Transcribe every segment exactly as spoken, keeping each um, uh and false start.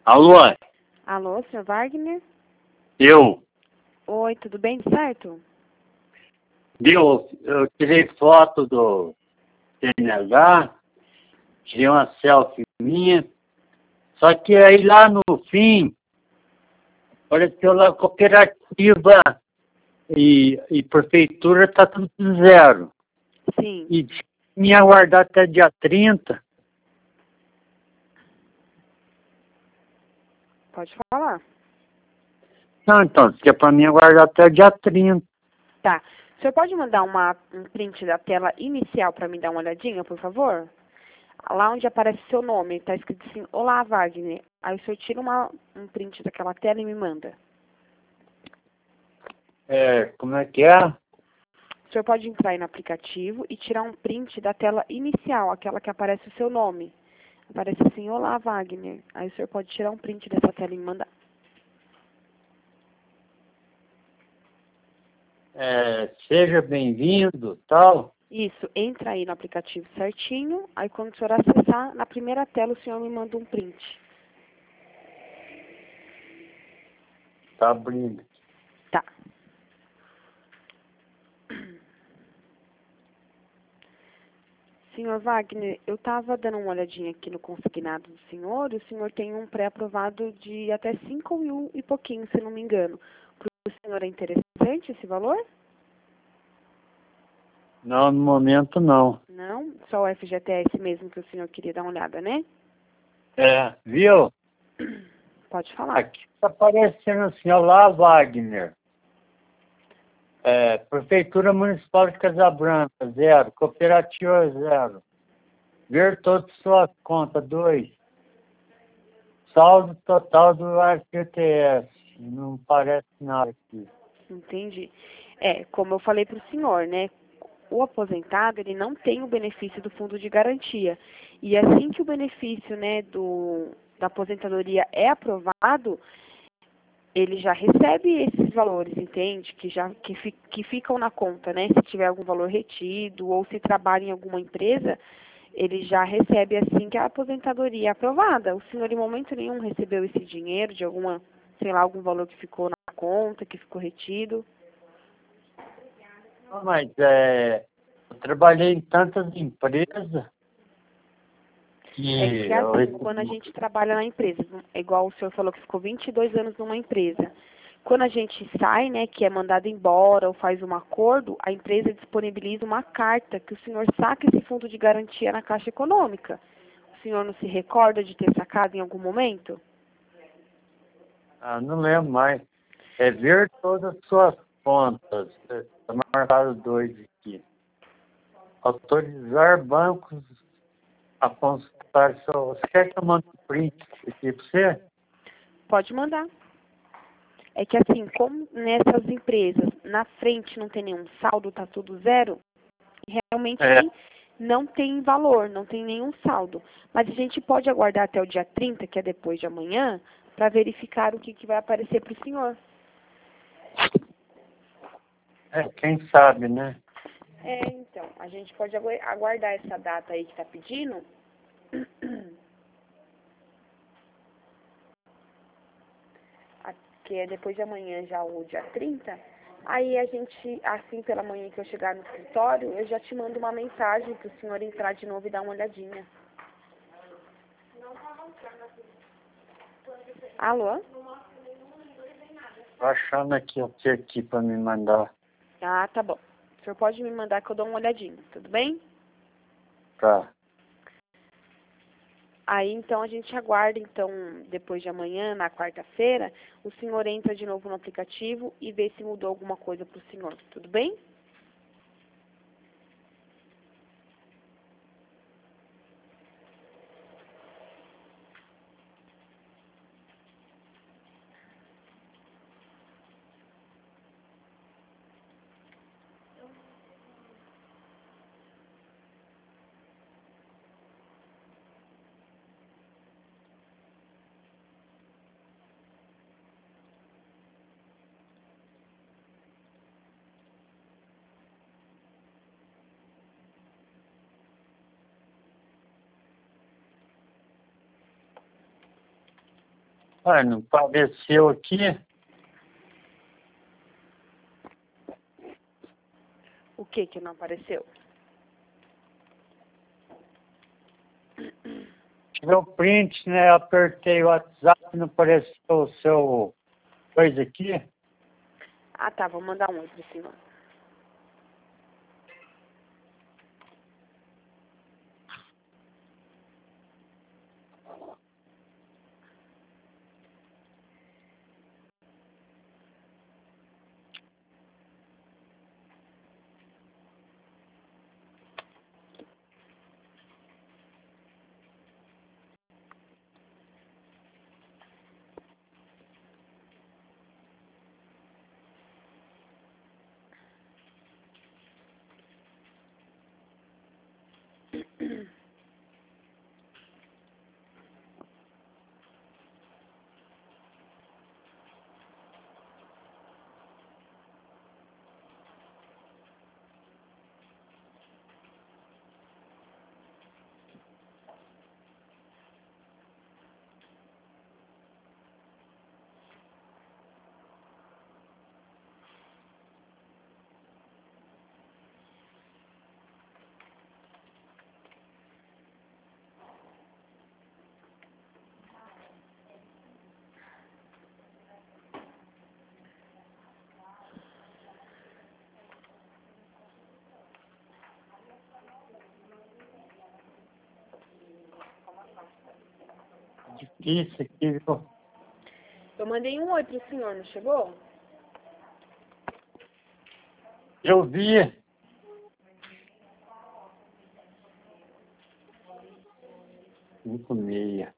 Alô? Alô, senhor Wagner? Eu. Oi, tudo bem, certo? Viu? Eu tirei foto do C N H, tirei uma selfie minha, só que aí lá no fim, apareceu lá cooperativa e, e prefeitura tá tudo zero. Sim. E me aguardar até dia trinta. Pode falar. Não, então, se é para mim aguardar até dia trinta. Tá. O senhor pode mandar uma, um print da tela inicial para me dar uma olhadinha, por favor? Lá onde aparece seu nome, tá escrito assim, Olá, Wagner. Aí o senhor tira uma, um print daquela tela e me manda. É, como é que é? O senhor pode entrar aí no aplicativo e tirar um print da tela inicial, aquela que aparece o seu nome. Aparece assim, Olá, Wagner. Aí o senhor pode tirar um print dessa tela e me mandar. É, seja bem-vindo, tal. Isso, entra aí no aplicativo certinho, aí quando o senhor acessar, na primeira tela o senhor me manda um print. Tá abrindo. Tá. Senhor Wagner, eu estava dando uma olhadinha aqui no consignado do senhor, e o senhor tem um pré-aprovado de até cinco mil e pouquinho, se não me engano. Para o senhor é interessante esse valor? Não, no momento não. Não? Só o F G T S mesmo que o senhor queria dar uma olhada, né? É, viu? Pode falar. Aqui está aparecendo assim, olá, Wagner. É, Prefeitura Municipal de Casabranca, zero. Cooperativa, zero. Ver todas as suas contas, dois. Saldo total do F G T S. Não parece nada aqui. Entendi. É, como eu falei para o senhor, né? O aposentado, ele não tem o benefício do fundo de garantia. E assim que o benefício, né, do, da aposentadoria é aprovado, ele já recebe esses valores, entende? Que já que, fi, que ficam na conta, né? Se tiver algum valor retido ou se trabalha em alguma empresa, ele já recebe assim que a aposentadoria é aprovada. O senhor em momento nenhum recebeu esse dinheiro de alguma, sei lá, algum valor que ficou na conta, que ficou retido? Não, mas é, eu trabalhei em tantas empresas que É que eu assim, recebi- quando a gente trabalha na empresa, é igual o senhor falou que ficou vinte e dois anos numa empresa. Quando a gente sai, né, que é mandado embora ou faz um acordo, a empresa disponibiliza uma carta que o senhor saca esse fundo de garantia na Caixa Econômica. O senhor não se recorda de ter sacado em algum momento? ah, não lembro mais. É ver todas as suas contas. Está marcado dois aqui. Autorizar bancos a consultar seu. Você quer que eu mande um print aqui para você? Pode mandar. É que assim, como nessas empresas, na frente não tem nenhum saldo, tá tudo zero, realmente É, não tem valor, não tem nenhum saldo. Mas a gente pode aguardar até o dia trinta, que é depois de amanhã, para verificar o que, que vai aparecer para o senhor. é, quem sabe, né? É, então, a gente pode agu- aguardar essa data aí que está pedindo. a- Que é depois de amanhã, já o dia trinta. Aí a gente, assim pela manhã que eu chegar no escritório, eu já te mando uma mensagem para o senhor entrar de novo e dar uma olhadinha. Alô? Tô achando aqui o que aqui para me mandar. Ah, tá bom. O senhor pode me mandar que eu dou uma olhadinha, tudo bem? Tá. Aí, então, a gente aguarda, então, depois de amanhã, na quarta-feira, o senhor entra de novo no aplicativo e vê se mudou alguma coisa para o senhor, tudo bem? Ah, não apareceu aqui? O que que não apareceu? Tirei o print, né? Apertei o WhatsApp, não apareceu o seu coisa aqui. Ah, tá. Vou mandar um oi pro senhor. Difícil aqui, viu? Eu mandei um oi pro senhor, não chegou? Eu vi. Cinco e meia.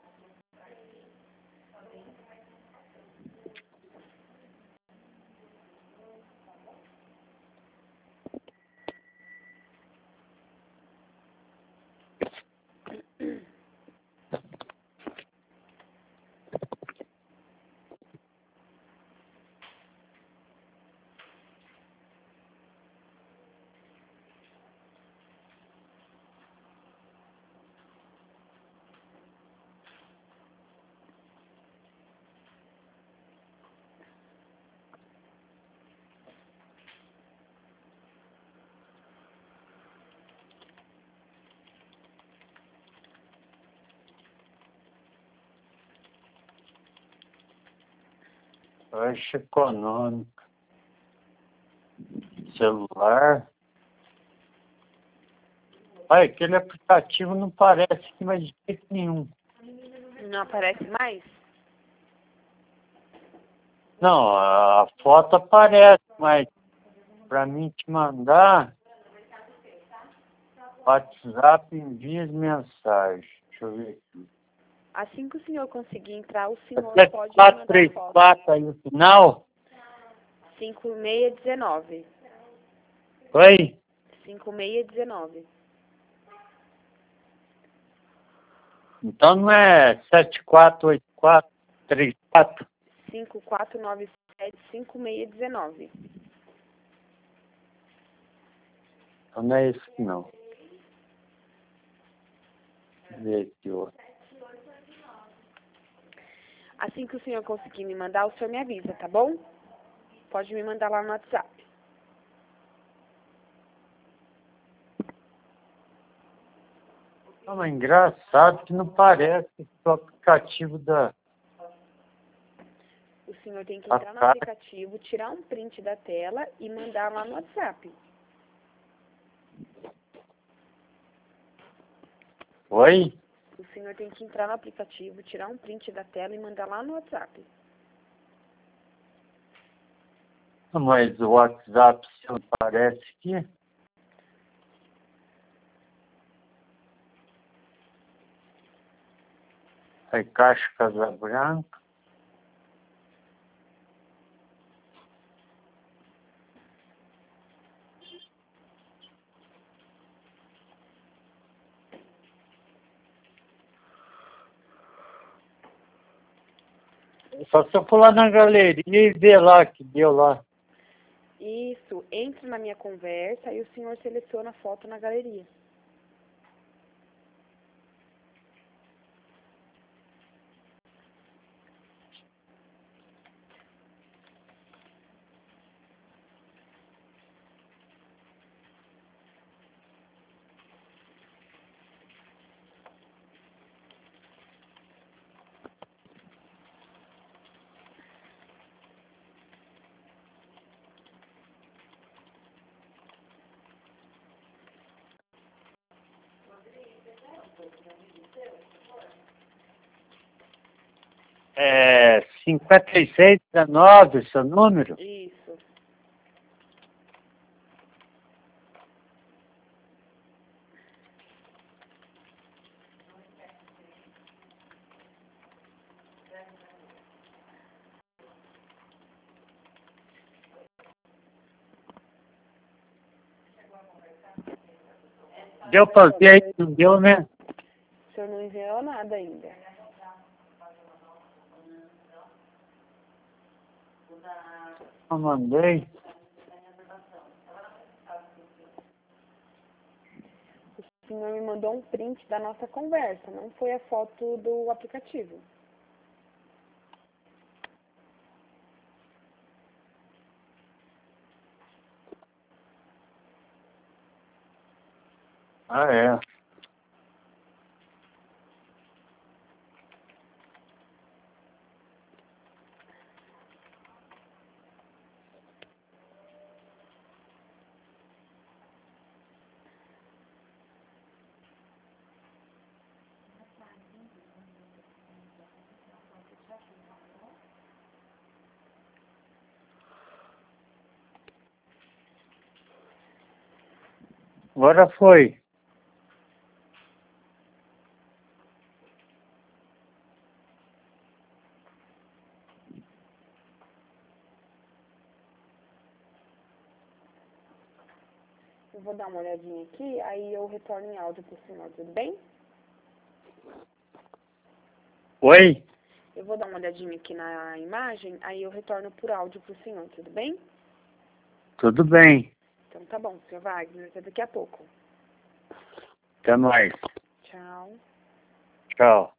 Caixa econômica. Celular. Olha, aquele aplicativo não parece aqui mais de jeito nenhum. Não aparece mais? Não, a foto aparece, mas para mim te mandar, WhatsApp envia as mensagens. Deixa eu ver aqui. Assim que o senhor conseguir entrar, o senhor É pode me quatro mandar três foto. quatro aí no final? cinco seis um nove. Oi? cinco seis um nove. Então não é sete quatro oito quatro três quatro? cinco quatro nove sete cinco seis um nove. Então não é esse não. Deixa eu ver aqui outro. Assim que o senhor conseguir me mandar, o senhor me avisa, tá bom? Pode me mandar lá no WhatsApp. Não, mas engraçado que não parece o aplicativo da... O senhor tem que A entrar no cara. aplicativo, tirar um print da tela e mandar lá no WhatsApp. Oi? O senhor tem que entrar no aplicativo, tirar um print da tela e mandar lá no WhatsApp. Mas o WhatsApp se não parece aqui. Aí Caixa Casabranca. Só se eu for lá na galeria e ver lá que deu lá. Isso, entre na minha conversa e o senhor seleciona a foto na galeria. É cinquenta e seis dezenove, seu número? Isso. Deu pra ver aí? Não deu, né? O senhor não enviou nada ainda. Eu mandei. O senhor me mandou um print da nossa conversa, não foi a foto do aplicativo. Ah, é. Agora foi. Eu vou dar uma olhadinha aqui, aí eu retorno em áudio pro senhor, tudo bem? Oi? Eu vou dar uma olhadinha aqui na imagem, aí eu retorno por áudio pro senhor, tudo bem? Tudo bem. Então tá bom, senhor Wagner, até daqui a pouco. Até mais. Tchau. Tchau.